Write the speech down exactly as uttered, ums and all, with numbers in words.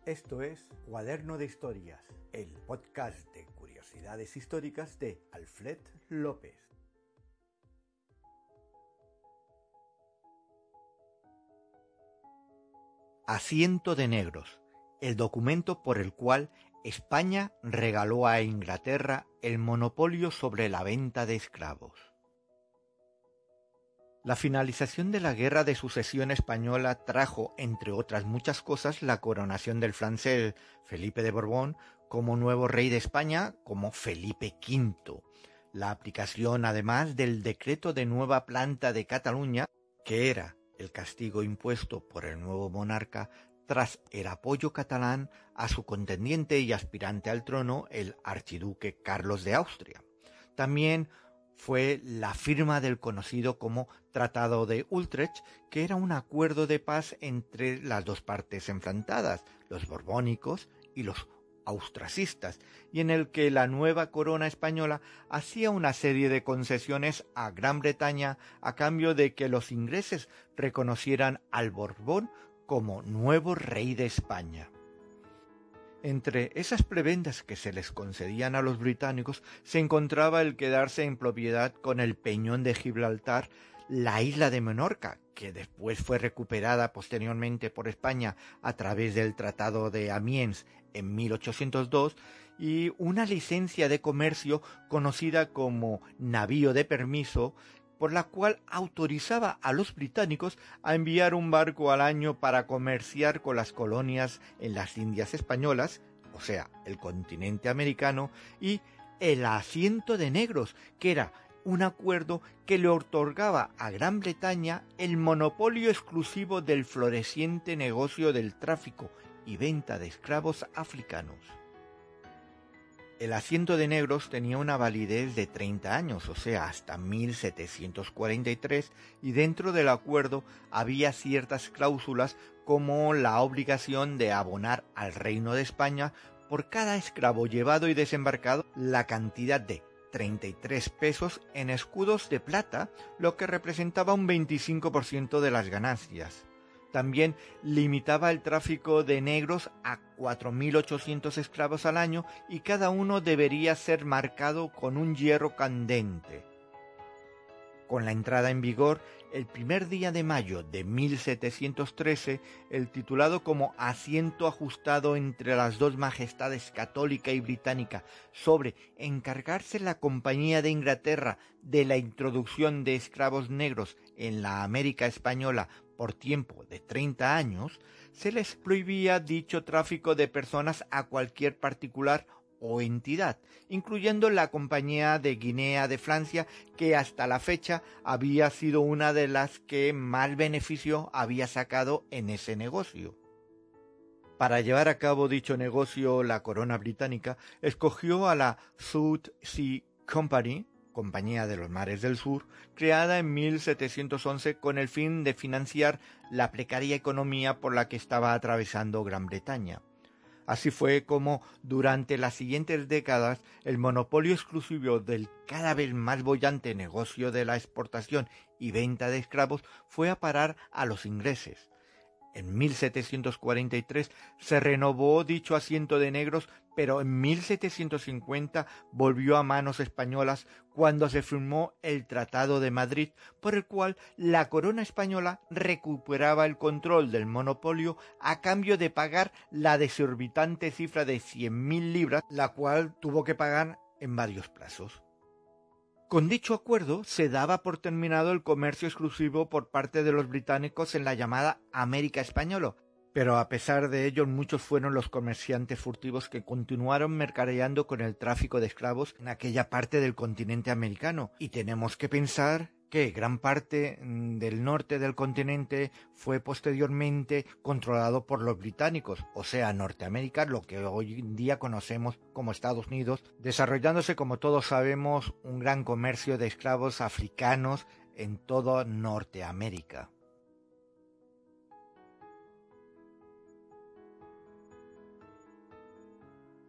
Esto es Cuaderno de Historias, el podcast de curiosidades históricas de Alfred López. Asiento de negros, el documento por el cual España regaló a Inglaterra el monopolio sobre la venta de esclavos. La finalización de la Guerra de Sucesión Española trajo, entre otras muchas cosas, la coronación del francés Felipe de Borbón como nuevo rey de España, como Felipe quinto. La aplicación, además, del decreto de nueva planta de Cataluña, que era el castigo impuesto por el nuevo monarca tras el apoyo catalán a su contendiente y aspirante al trono, el archiduque Carlos de Austria. También fue la firma del conocido como Tratado de Utrecht, que era un acuerdo de paz entre las dos partes enfrentadas, los borbónicos y los austracistas, y en el que la nueva corona española hacía una serie de concesiones a Gran Bretaña a cambio de que los ingleses reconocieran al Borbón como nuevo rey de España. Entre esas prebendas que se les concedían a los británicos se encontraba el quedarse en propiedad con el peñón de Gibraltar la isla de Menorca, que después fue recuperada posteriormente por España a través del Tratado de Amiens en mil ochocientos dos, y una licencia de comercio conocida como navío de permiso, por la cual autorizaba a los británicos a enviar un barco al año para comerciar con las colonias en las Indias españolas, o sea, el continente americano, y el asiento de negros, que era un acuerdo que le otorgaba a Gran Bretaña el monopolio exclusivo del floreciente negocio del tráfico y venta de esclavos africanos. El asiento de negros tenía una validez de treinta años, o sea, hasta mil setecientos cuarenta y tres, y dentro del acuerdo había ciertas cláusulas como la obligación de abonar al Reino de España por cada esclavo llevado y desembarcado la cantidad de treinta y tres pesos en escudos de plata, lo que representaba un veinticinco por ciento de las ganancias. También limitaba el tráfico de negros a cuatro mil ochocientos esclavos al año y cada uno debería ser marcado con un hierro candente. Con la entrada en vigor, el primer día de mayo de mil setecientos trece, el titulado como Asiento ajustado entre las dos majestades católica y británica sobre encargarse la Compañía de Inglaterra de la introducción de esclavos negros en la América española por tiempo de treinta años, se les prohibía dicho tráfico de personas a cualquier particular o entidad, incluyendo la Compañía de Guinea de Francia, que hasta la fecha había sido una de las que más beneficio había sacado en ese negocio. Para llevar a cabo dicho negocio, la corona británica escogió a la South Sea Company, Compañía de los Mares del Sur, creada en mil setecientos once con el fin de financiar la precaria economía por la que estaba atravesando Gran Bretaña. Así fue como, durante las siguientes décadas, el monopolio exclusivo del cada vez más boyante negocio de la exportación y venta de esclavos fue a parar a los ingleses. En mil setecientos cuarenta y tres se renovó dicho asiento de negros, pero en mil setecientos cincuenta volvió a manos españolas cuando se firmó el Tratado de Madrid, por el cual la corona española recuperaba el control del monopolio a cambio de pagar la desorbitante cifra de cien mil libras, la cual tuvo que pagar en varios plazos. Con dicho acuerdo se daba por terminado el comercio exclusivo por parte de los británicos en la llamada América Española, pero a pesar de ello muchos fueron los comerciantes furtivos que continuaron mercadeando con el tráfico de esclavos en aquella parte del continente americano, y tenemos que pensar que gran parte del norte del continente fue posteriormente controlado por los británicos, o sea, Norteamérica, lo que hoy en día conocemos como Estados Unidos, desarrollándose, como todos sabemos, un gran comercio de esclavos africanos en toda Norteamérica.